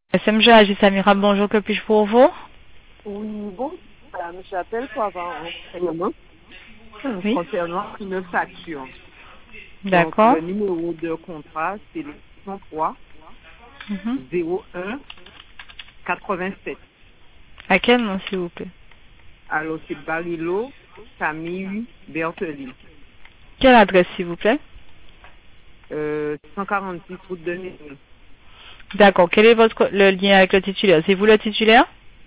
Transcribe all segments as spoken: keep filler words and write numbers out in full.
S M G Agis Samira, bonjour, que puis-je pour vous? Oui, bon, madame, j'appelle pour avoir un renseignement Oui. concernant une facture. D'accord. Donc, le numéro de contrat, c'est le trois Mhm. zéro un quatre-vingt-sept. À quel nom, s'il vous plaît? Alors, c'est Barilo, Camille, Berthelin. Quelle adresse, s'il vous plaît? Euh, cent quarante-six route de Ménil. D'accord. Quel est votre le lien avec le titulaire? C'est vous le titulaire?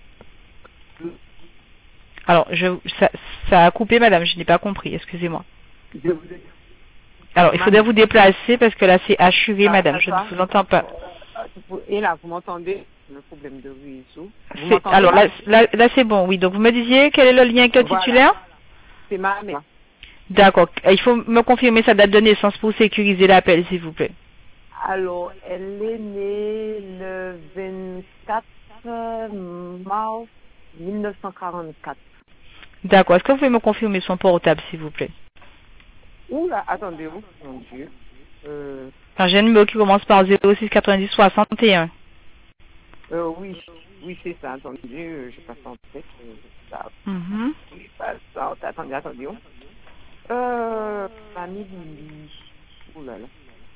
Alors, je, ça, ça a coupé, madame, je n'ai pas compris, excusez-moi. Je vous ai... Alors, il faudrait vous déplacer parce que là, c'est assuré, Ah, madame, ça, je ne ça. vous entends pas. Euh, Et là, vous m'entendez? Le problème de réseau. Vous C'est- m'entendez Alors, là? là, là, là, c'est bon, oui. Donc, vous me disiez, quel est le lien avec le Voilà. titulaire? C'est ma mère. D'accord. Il faut me confirmer sa date de naissance pour sécuriser l'appel, s'il vous plaît. Alors, elle est née le vingt-quatre mars mille neuf cent quarante-quatre. D'accord. Est-ce que vous pouvez me confirmer son portable, s'il vous plaît? Ouh là, attendez, oh, mon Dieu. Euh, Enfin, j'ai un numéro qui commence par zéro six quatre-vingt-dix soixante et un. euh, oui, oui, c'est ça, attendez, euh, je passe en tête. Euh, ça, Mhm. je passe en tête, attendez, attendez. Oh. Euh, famille Lily. Ouh là là.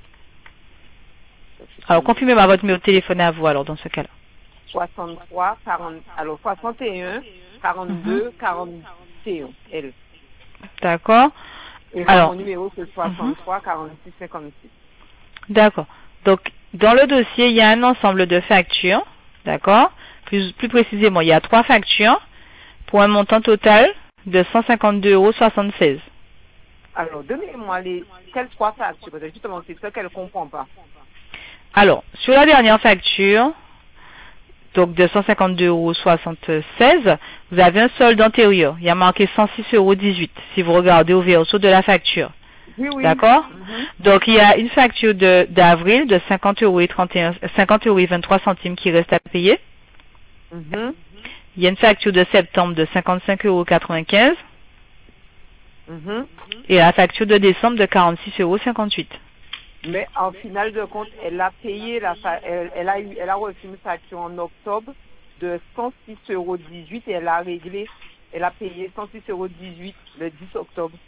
Alors, confirmez-moi votre numéro de téléphone à vous, alors, dans ce cas-là. soixante-trois, quarante, alors soixante et un, quarante-deux, quarante et un, elle. D'accord. Et Alors, mon numéro, c'est soixante-trois, quarante-six, cinquante-six. d'accord. Donc, dans le dossier, il y a un ensemble de factures, d'accord. Plus, plus précisément, il y a trois factures pour un montant total de cent cinquante-deux euros soixante-seize. Alors, donnez-moi les quelles trois factures, parce que justement, c'est ça qu'elle ne comprend pas. Alors, sur la dernière facture, donc de cent cinquante-deux euros soixante-seize, vous avez un solde antérieur. Il y a marqué cent six euros dix-huit, si vous regardez au verso de la facture. Oui, oui. D'accord? Mm-hmm. Donc, il y a une facture de, d'avril de cinquante euros et trente et un, cinquante euros et vingt-trois centimes qui reste à payer. Mm-hmm. Il y a une facture de septembre de cinquante-cinq euros quatre-vingt-quinze. Mm-hmm. Et la facture de décembre de quarante-six euros cinquante-huit. Mais en final de compte, elle a payé, la fa... elle, elle, a eu, elle a reçu une facture en octobre de cent six euros dix-huit et elle a réglé, elle a payé cent six euros dix-huit le dix octobre.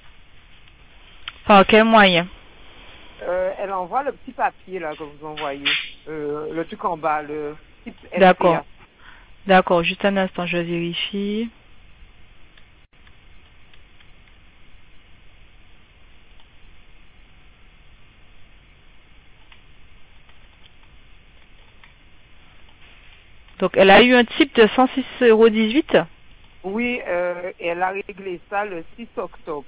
Par quel moyen? Euh, elle envoie le petit papier là que vous envoyez, euh, le truc en bas, le type S P A. D'accord. D'accord, juste un instant, je vérifie. Donc, elle a eu un type de cent six euros dix-huit. Oui, euh, elle a réglé ça le six octobre.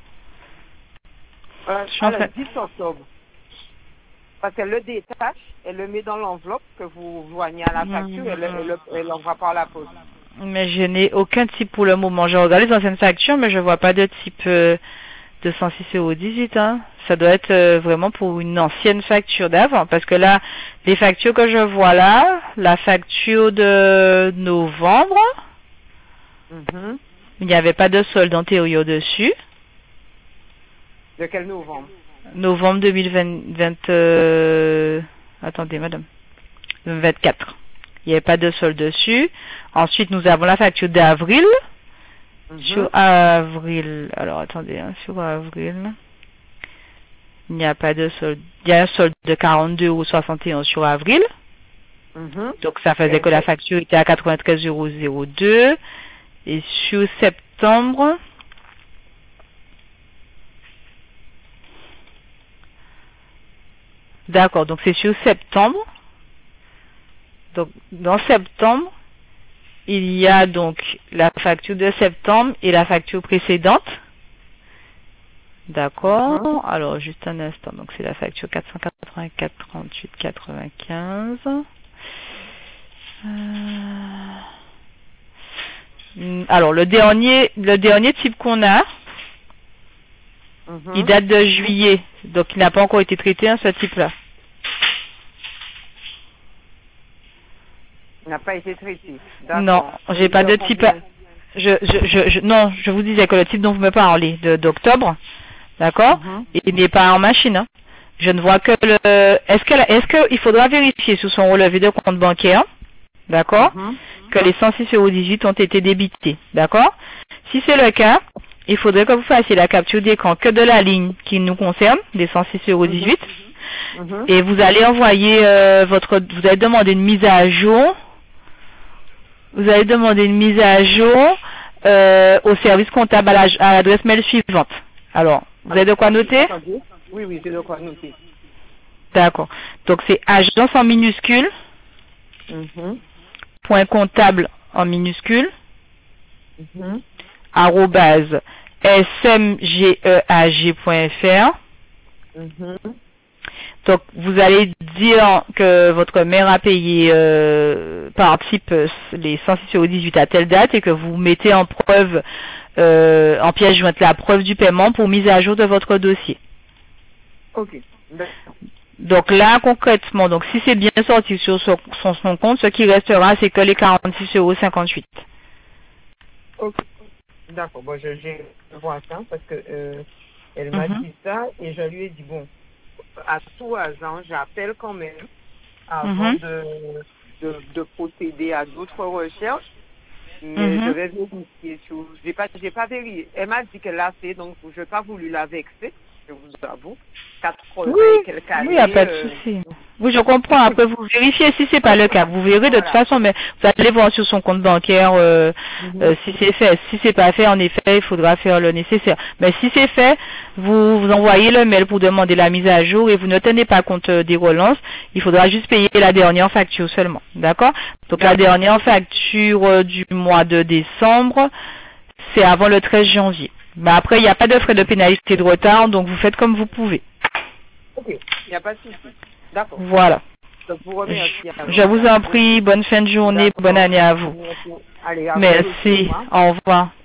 Euh, Je suis en ah, train- le dix octobre. Parce qu'elle le détache, elle le met dans l'enveloppe que vous joignez à la facture, elle, elle, elle l'envoie par la poste. Mais je n'ai aucun type pour le moment. J'ai regardé les anciennes factures, mais je vois pas de type euh, de cent six euros dix-huit. Hein. Ça doit être euh, vraiment pour une ancienne facture d'avant. Parce que là, les factures que je vois là, la facture de novembre, Mm-hmm. il n'y avait pas de solde antérieur dessus. De quel novembre? Novembre deux mille vingt... euh, attendez, madame. vingt-quatre. Il n'y avait pas de solde dessus. Ensuite, nous avons la facture d'avril. Mm-hmm. Sur avril... Alors, attendez, hein, sur avril... Il n'y a pas de solde. Il y a un solde de quarante-deux euros soixante et un sur avril. Mm-hmm. Donc, ça faisait Et que la facture était à quatre-vingt-treize euros zéro deux. Et sur septembre... D'accord, donc c'est sur septembre. Donc, dans septembre, il y a donc la facture de septembre et la facture précédente. D'accord. Mm-hmm. Alors, Alors, juste un instant. Donc, c'est la facture quatre cent quatre-vingt-quatre trente-huit quatre-vingt-quinze. Euh... Alors, le dernier, le dernier type qu'on a, mm-hmm. il date de juillet. Donc, il n'a pas encore été traité, hein, ce type-là. Il n'a pas été traité. Non, j'ai pas de type. Je, je, je, je, non, je vous disais que le type dont vous me parlez, de d'octobre, d'accord, Mm-hmm. il n'est pas en machine. Hein. je ne vois que le... Est-ce qu'elle, est-ce qu'il faudra vérifier sur son relevé de compte bancaire, d'accord, Mhm. que les cent six euros dix-huit ont été débités, d'accord? Si c'est le cas, il faudrait que vous fassiez la capture d'écran que de la ligne qui nous concerne, des cent six euros dix-huit, Mhm. et vous allez envoyer euh, votre... Vous allez demander une mise à jour, vous allez demander une mise à jour euh, au service comptable à la- à l'adresse mail suivante. Alors, vous avez de quoi noter? Attendez. Oui, oui, j'ai de quoi noter. D'accord. Donc c'est agence en minuscule, Mhm. point comptable en minuscule, Mhm. arrobase smgeag point fr. Mhm. Donc vous allez dire que votre mère a payé euh, par type euh, les cent six euros dix-huit à telle date et que vous mettez en preuve, euh, en pièce jointe, la preuve du paiement pour mise à jour de votre dossier. Ok. D'accord. Donc là, concrètement, donc si c'est bien sorti sur son, son- son compte, ce qui restera, c'est que les quarante-six euros cinquante-huit. Ok. D'accord. Bon, je, je vois ça parce que euh, elle m'a Mhm. dit ça et je lui ai dit bon, à tout hasard, j'appelle quand même avant Mhm. de, de, de procéder à d'autres recherches. Mais je Mhm. vais vérifier sur. J'ai pas, j'ai pas vérifié. Elle m'a dit qu'elle l'a fait, donc je n'ai pas voulu la vexer, je vous avoue. quatre-vingts et Oui, quelques oui, il n'y a années. pas de Euh... souci. Oui, je comprends. Après, vous vérifiez si c'est pas le cas. Vous verrez de toute Voilà. façon, mais vous allez voir sur son compte bancaire euh, Mhm. euh, si c'est fait. Si c'est pas fait, en effet, il faudra faire le nécessaire. Mais si c'est fait, vous, vous envoyez le mail pour demander la mise à jour et vous ne tenez pas compte euh, des relances. Il faudra juste payer la dernière facture seulement. D'accord? Donc la D'accord. dernière facture euh, du mois de décembre, c'est avant le treize janvier. Mais après, il n'y a pas de frais de pénalité de retard, donc vous faites comme vous pouvez. Ok. Il n'y a pas de souci. D'accord. Voilà. Donc, vous remercie alors, Je vous madame. en prie, bonne fin de journée, bonne D'accord. année à vous. Allez, à vous aussi, au Merci, revoir. au revoir.